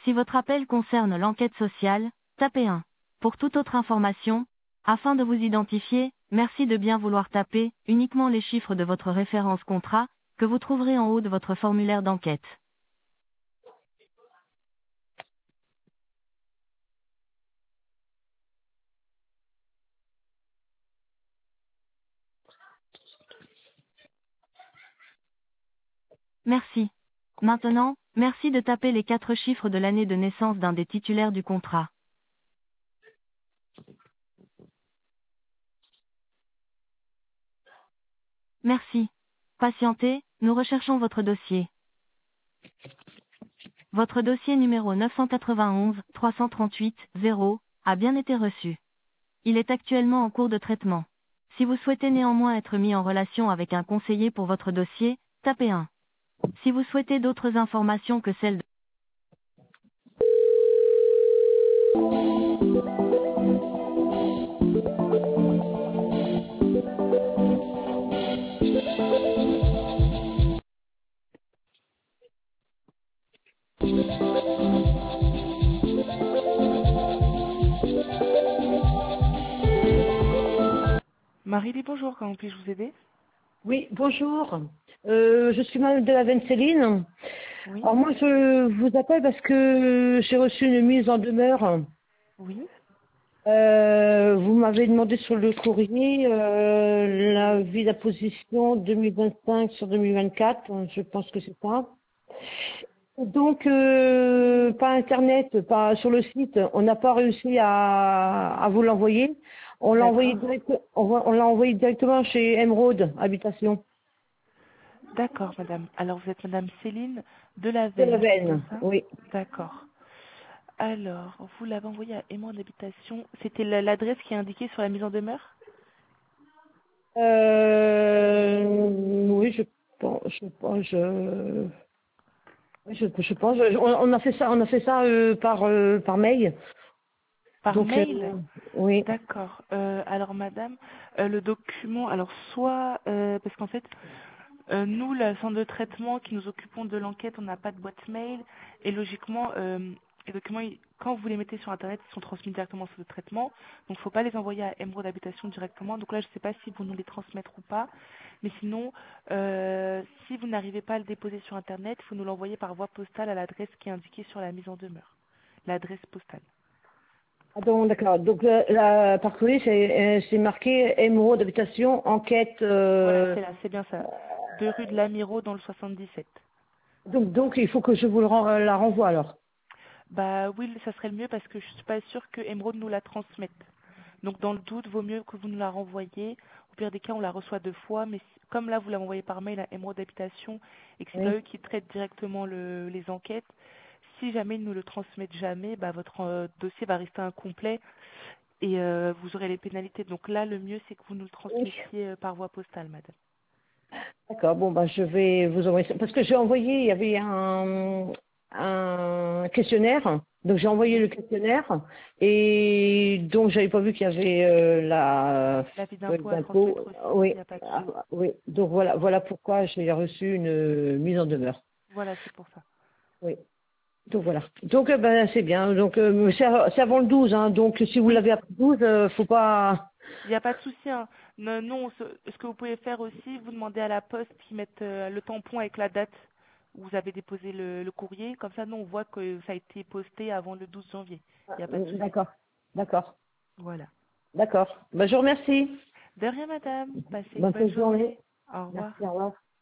Si votre appel concerne l'enquête sociale, tapez 1. Pour toute autre information, afin de vous identifier, merci de bien vouloir taper uniquement les chiffres de votre référence contrat, que vous trouverez en haut de votre formulaire d'enquête. Merci. Maintenant, merci de taper les 4 chiffres de l'année de naissance d'un des titulaires du contrat. Merci. Patientez, nous recherchons votre dossier. Votre dossier numéro 991 338 0 a bien été reçu. Il est actuellement en cours de traitement. Si vous souhaitez néanmoins être mis en relation avec un conseiller pour votre dossier, tapez 1. Si vous souhaitez d'autres informations que celles de... Marie, bonjour, comment puis-je vous aider? Oui, bonjour. Je suis Madame de la Venceline. Oui, Alors moi, je vous appelle parce que j'ai reçu une mise en demeure. oui, Vous m'avez demandé sur le courrier l'avis d'apposition 2025 sur 2024. Je pense que c'est ça. Donc, par Internet, pas sur le site, on n'a pas réussi à vous l'envoyer. d'accord. On l'a envoyé directement chez Emeraude Habitation D'accord, madame. Alors, vous êtes madame Céline de la Delavenne, c'est bien Veine. ça? Oui. D'accord. Alors, vous l'avez envoyé à Aimant d'habitation. C'était l'adresse qui est indiquée sur la mise en demeure? Oui, je pense, on a fait ça par mail. Par Donc, mail? oui, D'accord. Alors, madame, le document, alors soit, parce qu'en fait, nous, le centre de traitement qui nous occupons de l'enquête, on n'a pas de boîte mail. Et logiquement, les documents, quand vous les mettez sur Internet, ils sont transmis directement sur le traitement. Donc, il ne faut pas les envoyer à Emeraude d'habitation directement. Donc là, je ne sais pas si vous nous les transmettre ou pas. Mais sinon, si vous n'arrivez pas à le déposer sur Internet, il faut nous l'envoyer par voie postale à l'adresse qui est indiquée sur la mise en demeure. L'adresse postale. ah bon, d'accord. Donc, par courrier, c'est marqué Emeraude Habitation, enquête. Voilà, c'est là, c'est bien ça. 2 rue de l'Amiro dans le 77. Donc, il faut que je vous la renvoie alors. Bah oui, ça serait le mieux parce que je suis pas sûre que Emeraude nous la transmette. Donc dans le doute, vaut mieux que vous nous la renvoyiez. Au pire des cas, on la reçoit 2 fois, mais comme là vous la envoyez par mail à Emeraude d'habitation et que c'est pas Oui. eux qui traitent directement les enquêtes, si jamais ils nous le transmettent jamais, bah votre dossier va rester incomplet et vous aurez les pénalités. Donc là, le mieux c'est que vous nous le Oui. transmettiez par voie postale, madame. D'accord. Bon, bah, je vais vous envoyer ça. Parce que j'ai envoyé, il y avait un questionnaire. Donc, j'ai envoyé le Oui. questionnaire. Et donc, j'avais pas vu qu'il y avait la L'avis feuille d'impôt à d'impôt. transmettre aussi, il Oui. n'y a pas de souci. Ah, oui. Donc, voilà pourquoi j'ai reçu une mise en demeure. Voilà, c'est pour ça. Oui. Donc, voilà. Donc, ben, c'est bien. Donc, c'est avant le 12, hein. Donc, si vous Oui. l'avez après le 12, faut pas... Il n'y a pas de souci. Hein. Non, ce que vous pouvez faire aussi, vous demandez à la poste qu'ils mettent le tampon avec la date où vous avez déposé le courrier. Comme ça, nous, on voit que ça a été posté avant le 12 janvier. Il n'y a pas de souci. D'accord. D'accord. Voilà. D'accord. Ben, je vous remercie. De rien, madame. Passez une Bonne fin bonne de journée. journée. Au Merci, revoir. au revoir.